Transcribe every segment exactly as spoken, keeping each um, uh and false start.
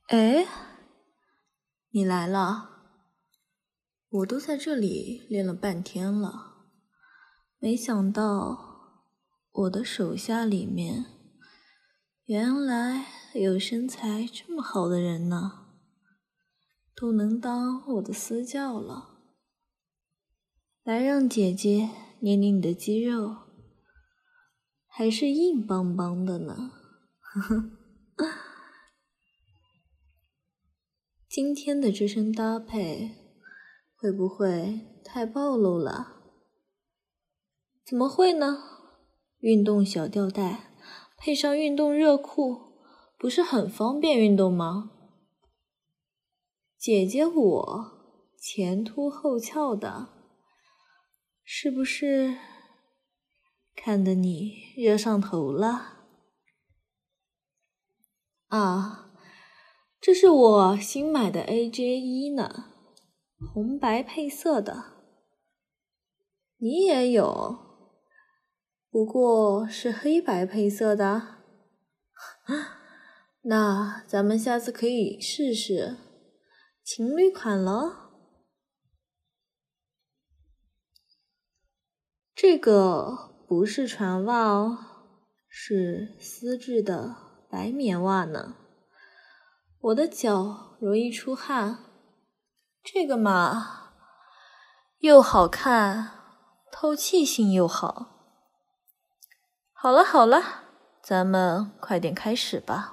哎，你来了，我都在这里练了半天了，没想到我的手下里面原来有身材这么好的人呢，都能当我的私教了。来，让姐姐捏捏你的肌肉，还是硬邦邦的呢。呵呵。今天的这身搭配会不会太暴露了？怎么会呢？运动小吊带配上运动热裤，不是很方便运动吗？姐姐我前凸后翘的，是不是看得你热上头了？啊，这是我新买的 A J 一呢，红白配色的。你也有，不过是黑白配色的。那咱们下次可以试试情侣款了。这个不是船袜哦，是丝质的白棉袜呢。我的脚容易出汗，这个嘛，又好看，透气性又好。好了好了，咱们快点开始吧。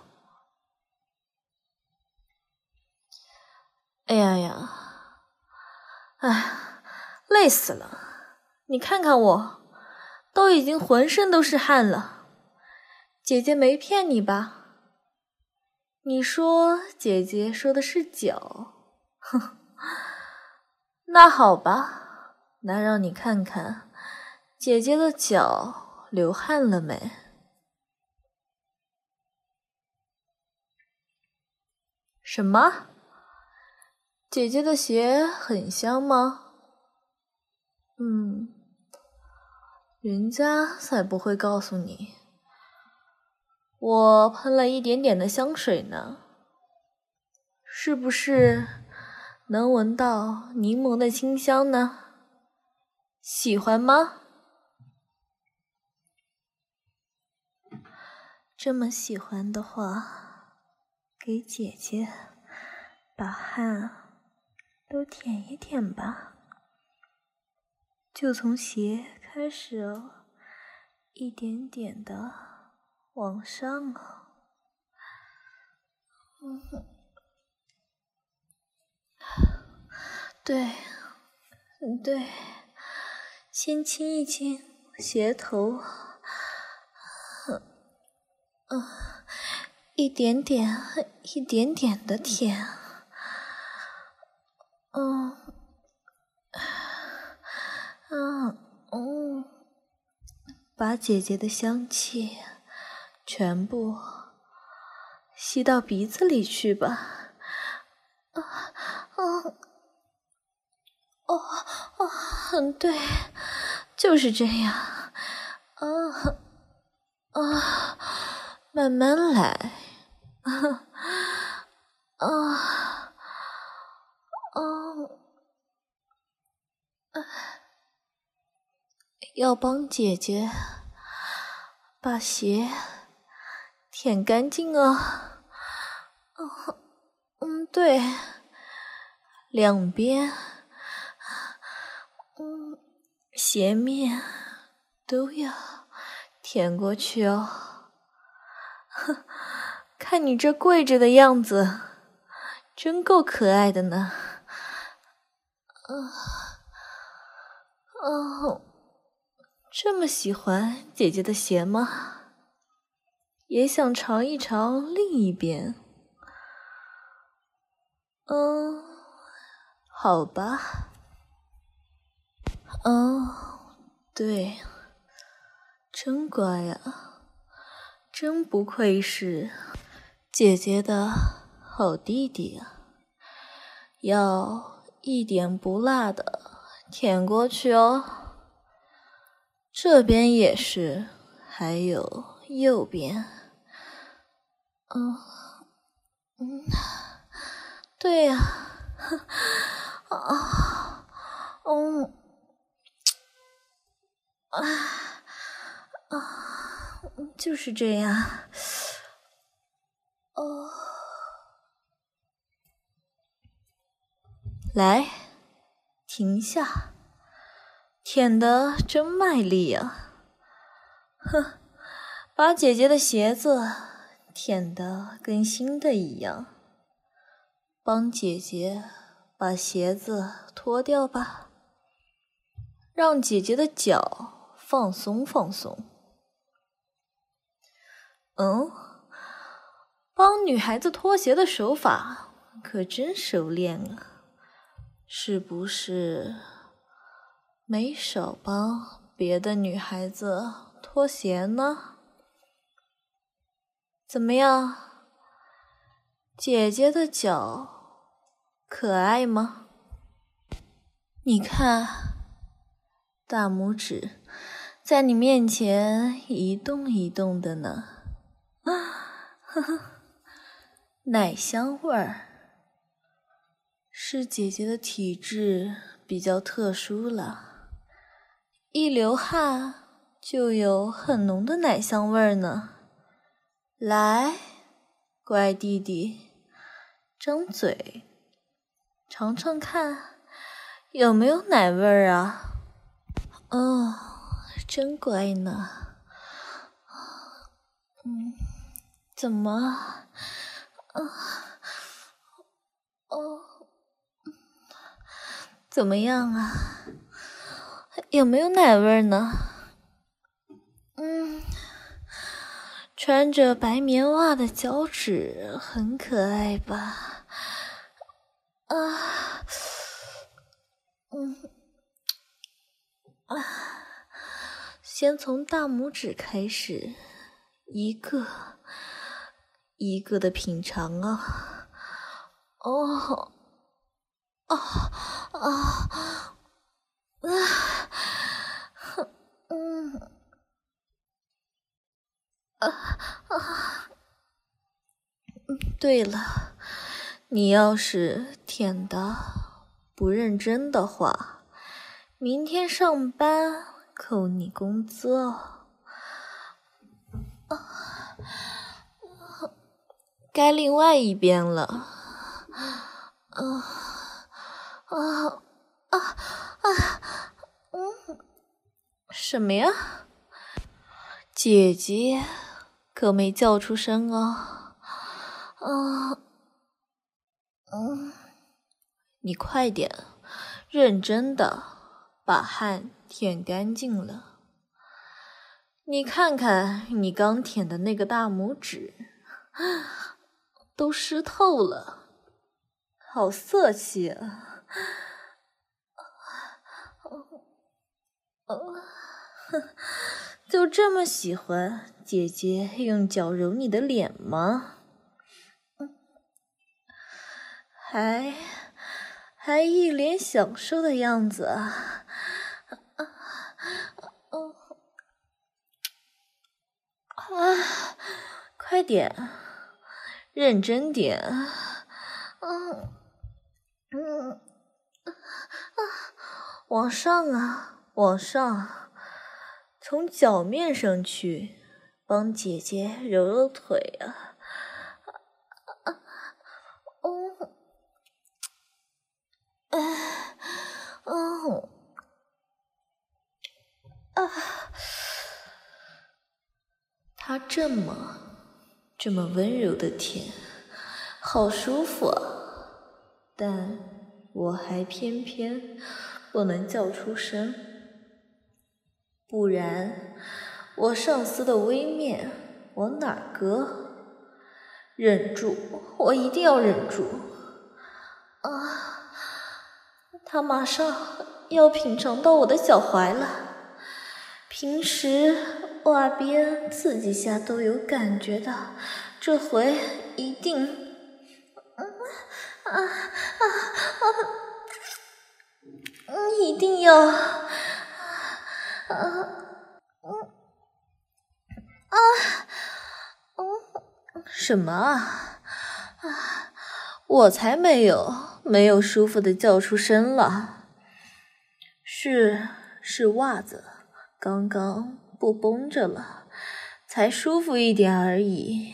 哎呀呀，哎，累死了！你看看我，都已经浑身都是汗了。姐姐没骗你吧？你说姐姐说的是脚，哼，那好吧，那让你看看姐姐的脚流汗了没？什么？姐姐的鞋很香吗？嗯，人家才不会告诉你。我喷了一点点的香水呢，是不是能闻到柠檬的清香呢？喜欢吗？这么喜欢的话，给姐姐把汗都舔一舔吧。就从鞋开始哦，一点点的往上哦。嗯，对，对，先亲一亲鞋头，嗯，一点点，一点点的舔，嗯，嗯嗯，把姐姐的香气全部吸到鼻子里去吧。啊啊哦哦，很对，就是这样。啊啊，慢慢来。啊啊啊！要帮姐姐把鞋舔干净啊！哦，嗯，对，两边，嗯，鞋面都要舔过去哦。哼，看你这跪着的样子，真够可爱的呢。嗯，哦，这么喜欢姐姐的鞋吗？也想尝一尝另一边。嗯，好吧。嗯，对，真乖呀，真不愧是姐姐的好弟弟啊！要一点不落的舔过去哦。这边也是，还有右边。嗯嗯。 对呀、啊，啊，嗯，啊啊，就是这样。哦，来，停下，舔得真卖力啊！哼，把姐姐的鞋子舔得跟新的一样。帮姐姐把鞋子脱掉吧，让姐姐的脚放松放松。嗯，帮女孩子脱鞋的手法可真熟练啊，是不是没少帮别的女孩子脱鞋呢？怎么样，姐姐的脚可爱吗？你看，大拇指在你面前一动一动的呢。啊，呵呵，奶香味儿，是姐姐的体质比较特殊了，一流汗就有很浓的奶香味儿呢。来，乖弟弟，张嘴，尝尝看，有没有奶味儿啊？哦，真乖呢。嗯，怎么？啊，哦，怎么样啊？有没有奶味儿呢？嗯，穿着白棉袜的脚趾很可爱吧？啊，嗯，啊，先从大拇指开始，一个一个的品尝啊。哦，啊啊啊！嗯啊啊！对了，你要是舔的不认真的话，明天上班扣你工资哦。啊，该另外一边了。啊啊啊啊！嗯，什么呀？姐姐可没叫出声哦。啊，嗯，你快点，认真的把汗舔干净了。你看看你刚舔的那个大拇指，都湿透了，好色气啊！就这么喜欢姐姐用脚揉你的脸吗？还还一脸享受的样子啊！啊，快点，认真点！嗯嗯啊，往上啊，往上，从脚面上去，帮姐姐揉揉腿啊！哦，啊，哦，啊，他这么这么温柔的舔，好舒服啊！但我还偏偏不能叫出声，不然我上司的微面往哪儿搁？忍住，我一定要忍住！啊，他马上要品尝到我的脚踝了。平时袜边刺激下都有感觉的，这回一定……嗯啊啊啊！嗯，一定要……啊嗯啊嗯，什么啊？啊， 我才没有没有舒服的叫出声了。是是袜子刚刚不绷着了，才舒服一点而已。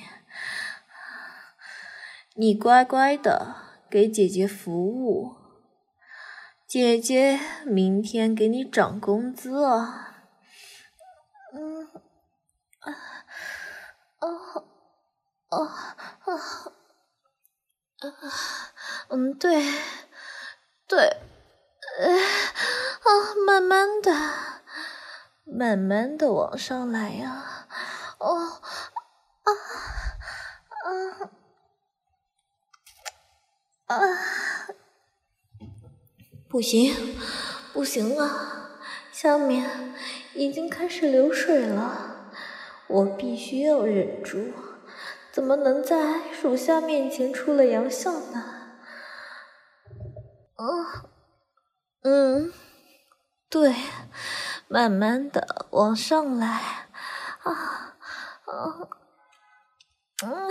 你乖乖的给姐姐服务，姐姐明天给你涨工资啊。嗯，啊，哦，哦，啊，嗯，对，对，呃，啊，慢慢的，慢慢的往上来呀，哦，啊，啊，啊，不行，不行了，下面已经开始流水了，我必须要忍住，怎么能在属下面前出了洋相呢？嗯，嗯，对，慢慢的往上来，啊，啊，嗯，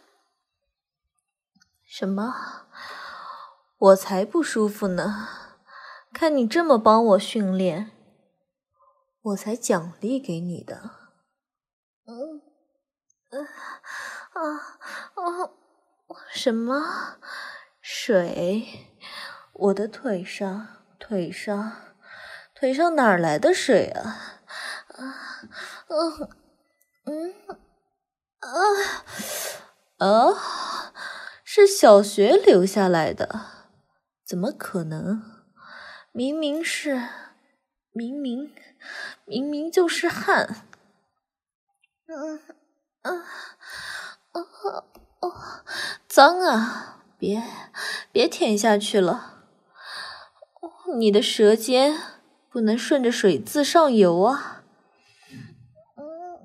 什么？我才不舒服呢！看你这么帮我训练，我才奖励给你的。嗯，嗯，啊，啊，什么？水？我的腿上，腿上，腿上哪儿来的水啊？啊，嗯，嗯，啊，啊，是小学留下来的。怎么可能？明明是，明明，明明就是汗。嗯，嗯，哦，哦，脏啊！别，别舔下去了。你的舌尖不能顺着水渍上游啊。嗯，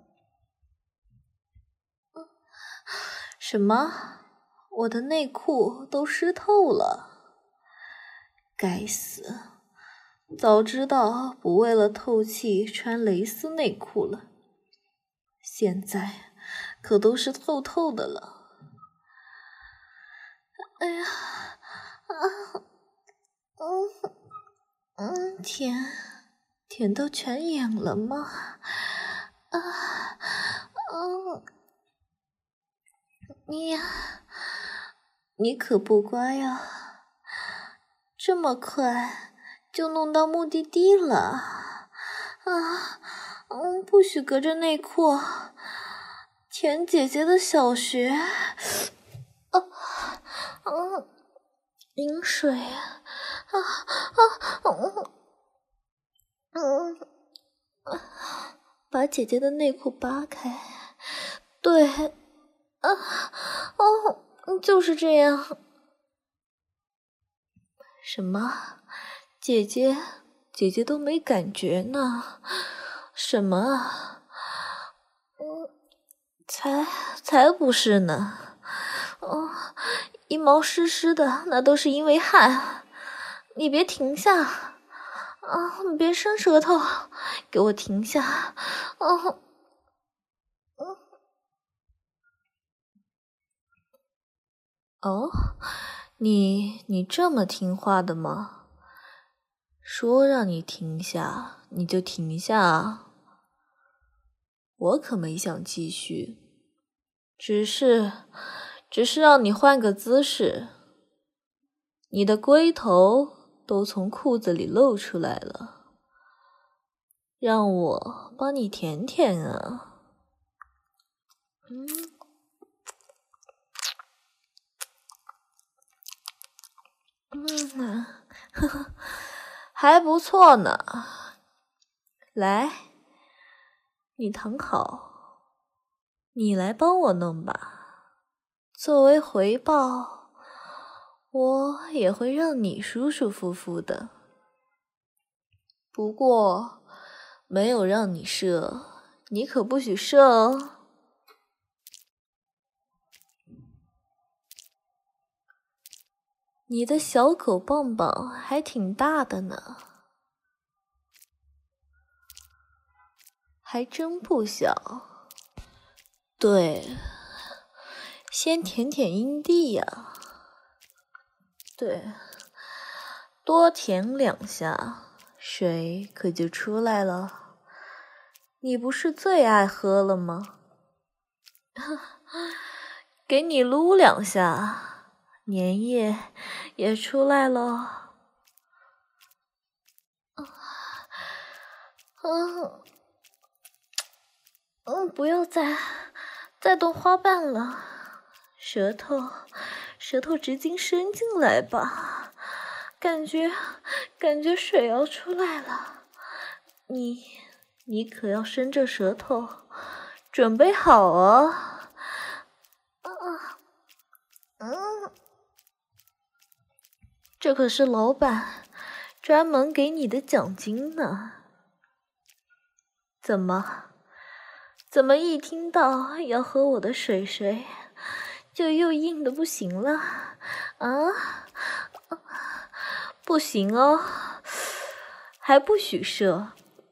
什么？我的内裤都湿透了。该死，早知道不为了透气穿蕾丝内裤了，现在可都是透透的了。哎呀，啊，嗯嗯，舔舔到全眼了吗？啊，嗯，你呀，你可不乖啊。这么快就弄到目的地了啊！嗯，不许隔着内裤舔姐姐的小学。啊，嗯，饮水啊啊，嗯嗯，把姐姐的内裤扒开。对，啊，哦，就是这样。什么？姐姐，姐姐都没感觉呢。什么啊？嗯，才才不是呢。哦，一毛湿湿的，那都是因为汗。你别停下啊！你别伸舌头，给我停下。哦，嗯，哦，你你这么听话的吗？说让你停下，你就停下啊！我可没想继续，只是，只是让你换个姿势。你的龟头都从裤子里露出来了，让我帮你舔舔啊！嗯，嗯，呵呵，还不错呢。来，你躺好，你来帮我弄吧。作为回报，我也会让你舒舒服服的。不过，没有让你射，你可不许射哦。你的小狗棒棒还挺大的呢，还真不小。对，先舔舔阴蒂呀。 对，多舔两下，水可就出来了。你不是最爱喝了吗？给你撸两下，粘液也出来了。嗯嗯，不要再再动花瓣了，舌头舌头直径伸进来吧，感觉感觉水要出来了。你你可要伸着舌头，准备好啊！啊嗯，这可是老板专门给你的奖金呢。怎么？怎么一听到要喝我的水水，就又硬的不行了？啊？不行哦，还不许射。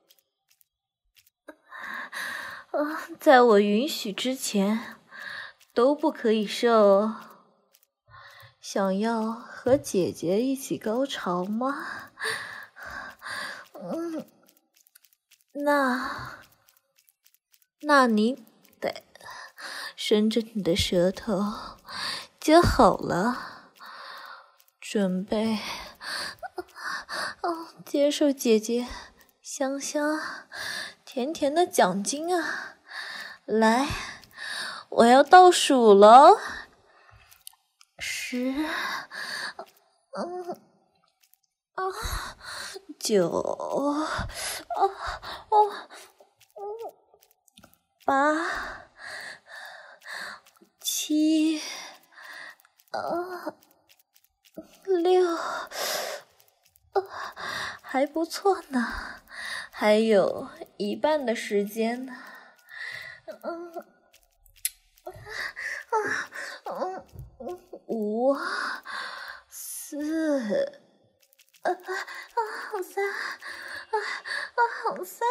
啊，在我允许之前，都不可以射哦。想要和姐姐一起高潮吗？嗯，那，那你得伸着你的舌头，接好了，准备，哦，接受姐姐香香、甜甜的奖金啊！来，我要倒数了，十，嗯。啊，九，啊，哦，嗯，八，七，啊，六，啊，还不错呢，还有一半的时间呢。嗯，啊，嗯，五，四。啊啊！好酸！啊啊！好酸！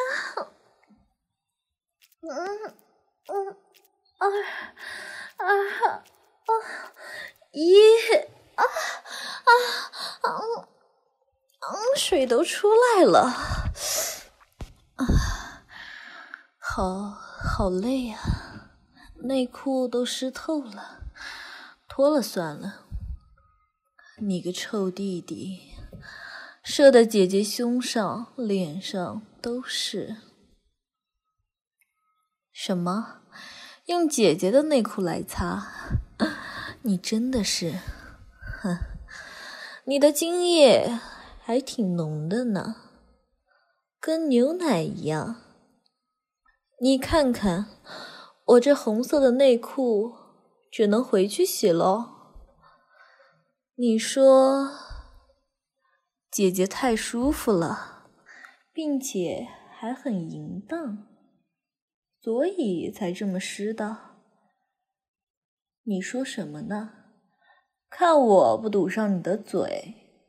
嗯嗯，二二啊一啊啊啊嗯，水都出来了，啊，好好累啊，内裤都湿透了，脱了算了。你个臭弟弟！射的姐姐胸上、脸上都是。什么？用姐姐的内裤来擦？你真的是，哼，你的精液还挺浓的呢，跟牛奶一样。你看看，我这红色的内裤只能回去洗咯。你说姐姐太舒服了，并且还很淫荡，所以才这么湿的。你说什么呢？看我不堵上你的嘴。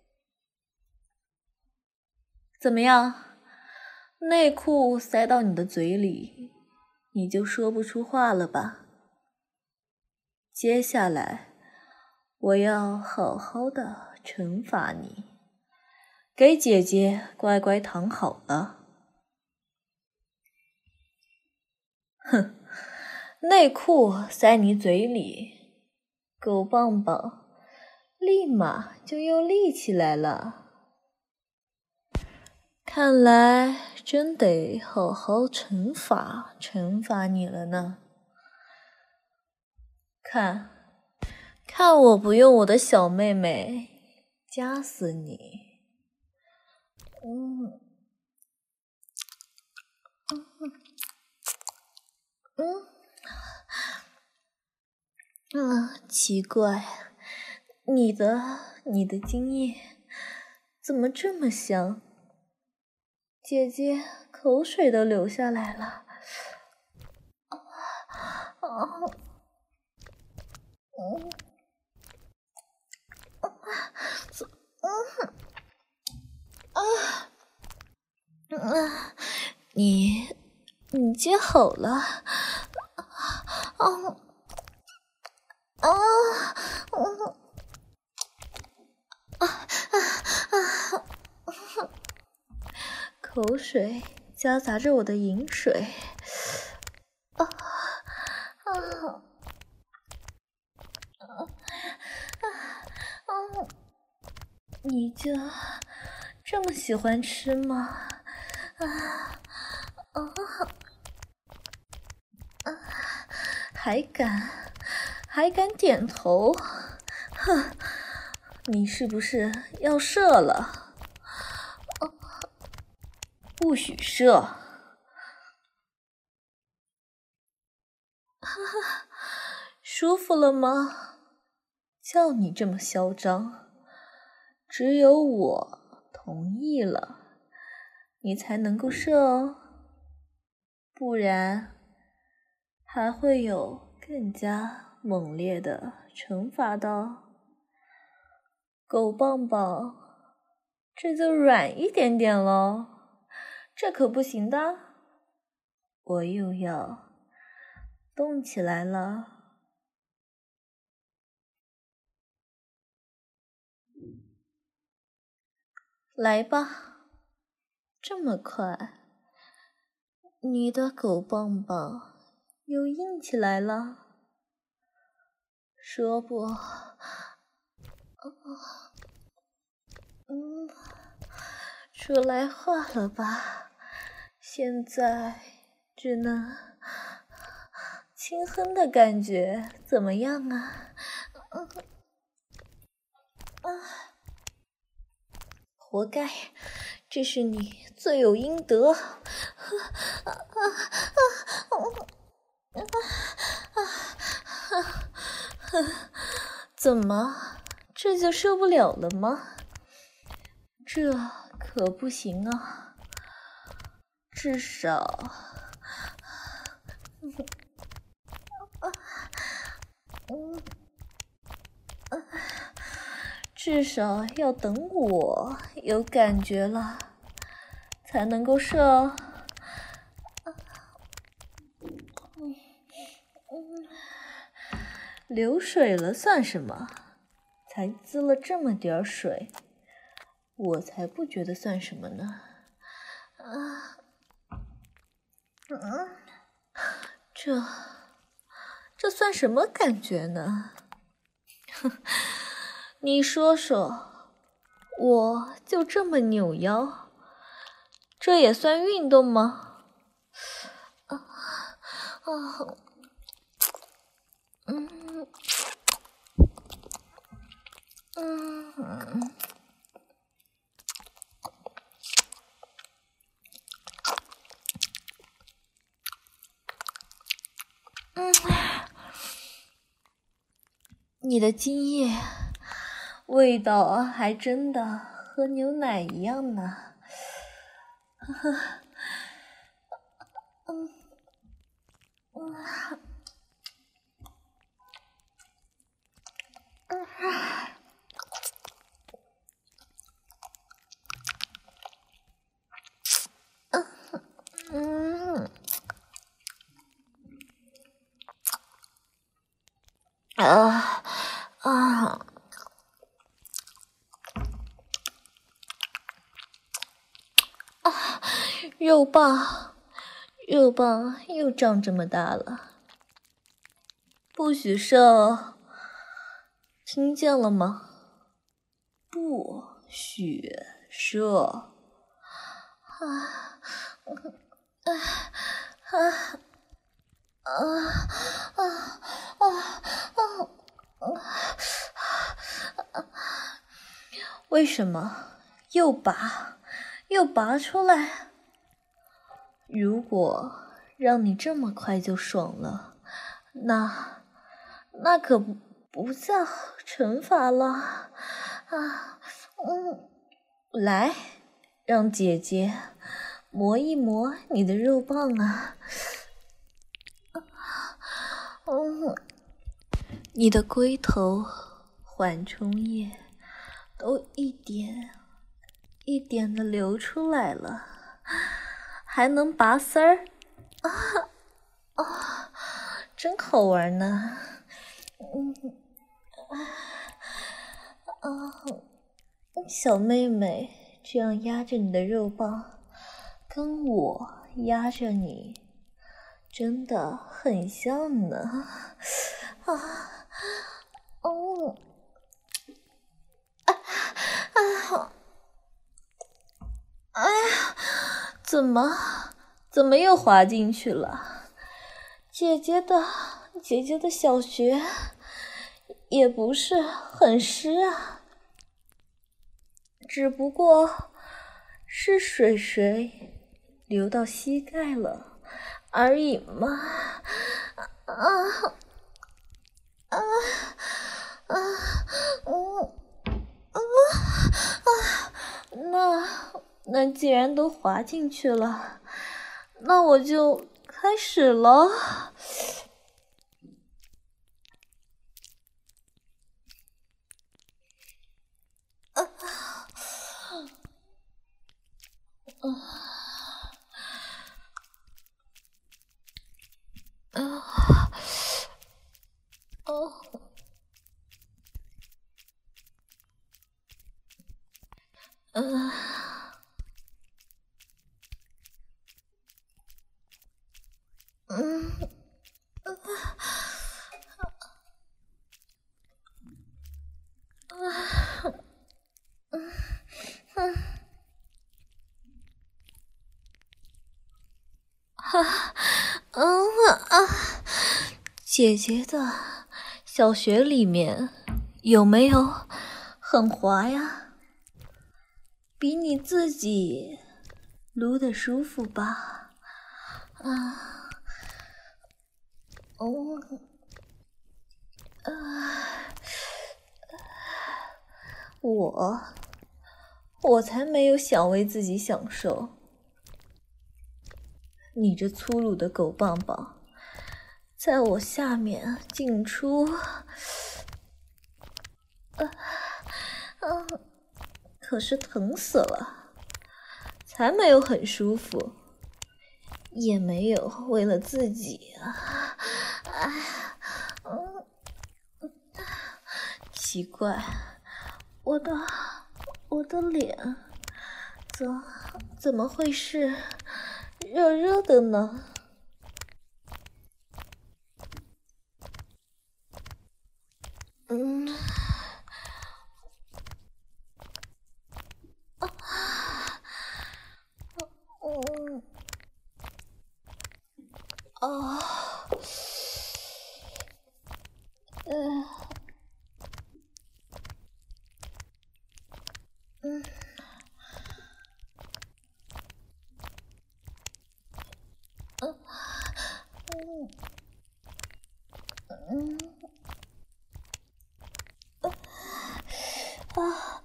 怎么样？内裤塞到你的嘴里，你就说不出话了吧？接下来，我要好好的惩罚你。给姐姐乖乖躺好了。哼，内裤塞你嘴里，狗棒棒立马就又立起来了。看来真得好好惩罚惩罚你了呢。看，看我不用我的小妹妹夹死你。嗯嗯嗯嗯，奇怪，你的你的精液怎么这么香？姐姐口水都流下来了。啊，嗯，啊，啊，你你接好了。啊啊，嗯口水夹杂着我的饮水。啊啊啊啊！你就这么喜欢吃吗？啊啊啊！还敢还敢点头？哼，你是不是要射了？啊，不许射！哈哈，舒服了吗？叫你这么嚣张，只有我同意了，你才能够射哦，不然还会有更加猛烈的惩罚的。狗棒棒，这就软一点点咯，这可不行的，我又要动起来了。来吧，这么快，你的狗棒棒又硬起来了。说不，嗯，出来话了吧？现在只能轻哼的感觉怎么样啊？嗯啊，活该，这是你罪有应得。啊啊啊啊啊！怎么，这就受不了了吗？这可不行啊，至少，嗯，至少要等我有感觉了，才能够射哦。嗯嗯，流水了算什么？才滋了这么点水，我才不觉得算什么呢。啊，嗯，这这算什么感觉呢？哼，你说说，我就这么扭腰，这也算运动吗？啊啊，嗯嗯。嗯，你的精液味道还真的和牛奶一样呢。呵呵，嗯嗯嗯啊啊！肉棒，肉棒又长这么大了，不许射哦，听见了吗？不许射！啊啊啊啊啊啊啊！为什么又拔又拔出来？如果让你这么快就爽了，那那可不不叫惩罚了啊！嗯，来，让姐姐磨一磨你的肉棒啊！嗯，你的龟头、缓冲液都一点一点的流出来了，还能拔丝儿啊！啊，真好玩呢！嗯啊，小妹妹这样压着你的肉棒， 跟我压着你真的很像呢。啊，哦，啊啊，哎呀，怎么怎么又滑进去了？姐姐的姐姐的小穴也不是很湿啊，只不过是水水流到膝盖了而已嘛。啊啊啊嗯啊啊！那那既然都滑进去了，那我就开始了。啊啊啊！哦，嗯，嗯，啊，嗯，嗯，哈，嗯啊，姐姐的小学里面有没有很滑呀？比你自己撸的舒服吧？啊，哦，啊，我我才没有想为自己享受，你这粗鲁的狗棒棒，在我下面进出，啊啊，可是疼死了，才没有很舒服。也没有为了自己啊，哎，嗯，奇怪，我的我的脸怎怎么会是热热的呢？嗯，啊，嗯，哦，嗯，嗯，嗯，嗯，嗯，啊，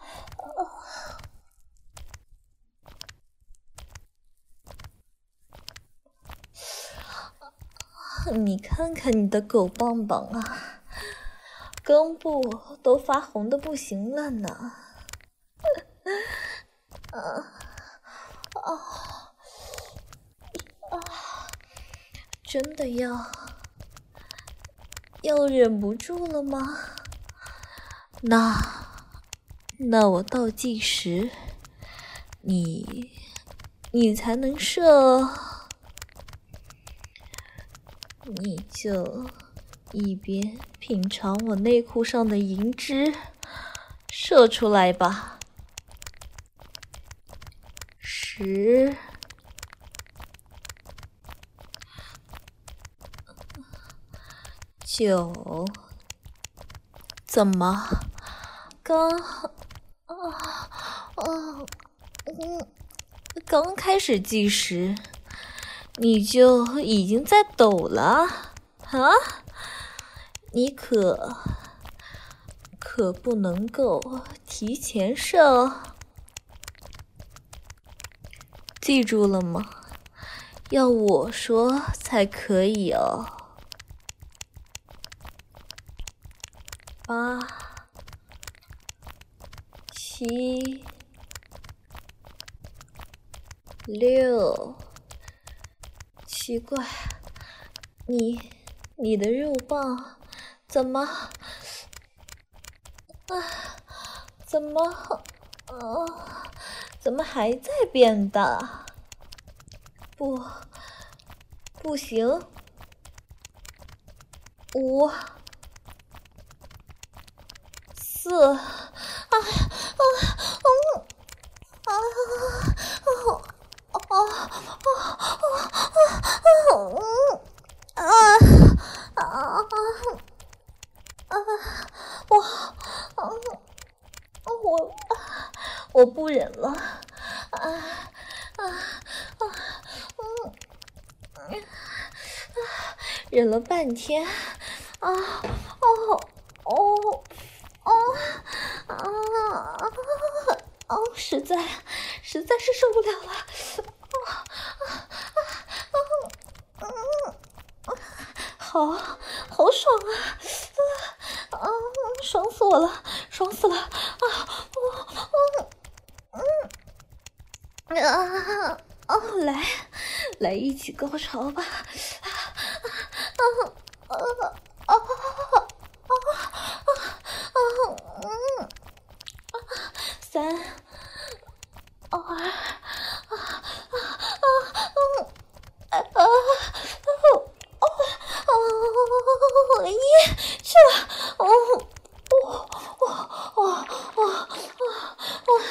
你看看你的狗棒棒啊，根部都发红的不行了呢。啊啊啊！真的要要忍不住了吗？那那我倒计时，你你才能射，你就一边品尝我内裤上的银汁，射出来吧。十。九，怎么？刚啊啊嗯，刚开始计时，你就已经在抖了啊？你可可不能够提前射，记住了吗？要我说才可以哦。八、七、六，奇怪，你你的肉棒怎么啊？怎么啊？怎么还在变大？ 不，不行。五、四，啊啊嗯啊啊啊啊啊啊啊！我啊我我不忍了啊啊啊嗯嗯。忍了半天，啊，哦，哦，哦，啊，啊，实在，实在是受不了了，啊啊啊啊！好，好爽啊！啊啊，爽死我了，爽死了！啊，我，我，嗯，啊，哦，来，来一起高潮吧！啊啊啊啊啊啊！嗯，三二啊啊啊嗯啊啊哦哦一去了哦哦哦哦哦哦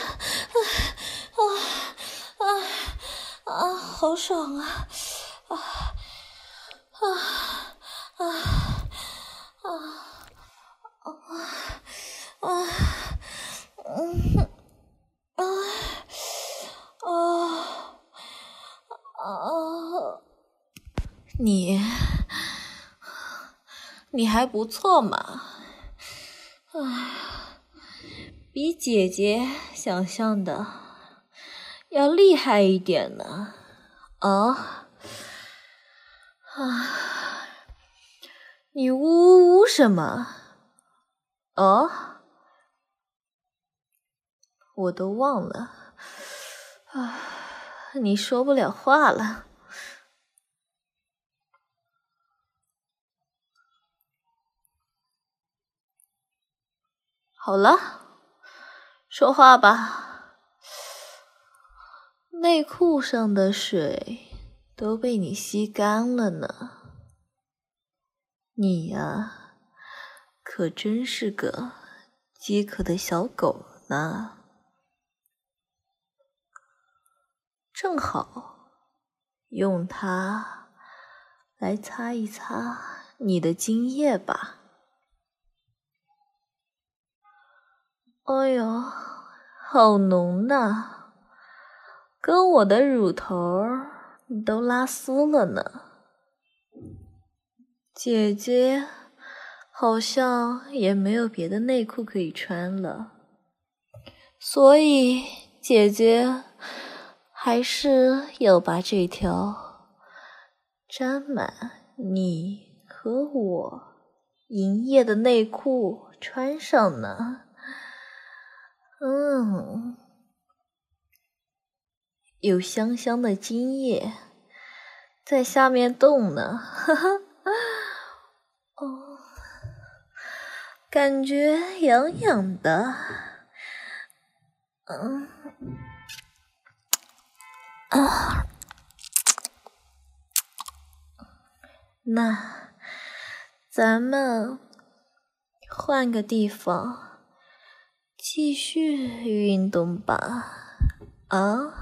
啊啊啊！好爽啊！啊啊啊啊啊啊嗯啊啊啊！你你还不错嘛，啊，比姐姐想象的要厉害一点呢。啊啊！你呜呜呜什么？哦，我都忘了。啊，你说不了话了。好了，说话吧。内裤上的水都被你吸干了呢。你呀，可真是个饥渴的小狗呢。正好用它来擦一擦你的精液吧。哎呦，好浓呐，跟我的乳头都拉丝了呢。姐姐好像也没有别的内裤可以穿了，所以姐姐还是要把这条沾满你和我营业的内裤穿上呢。嗯，有香香的精液在下面动呢，哈哈。哦，感觉痒痒的。嗯啊，那咱们换个地方继续运动吧。啊。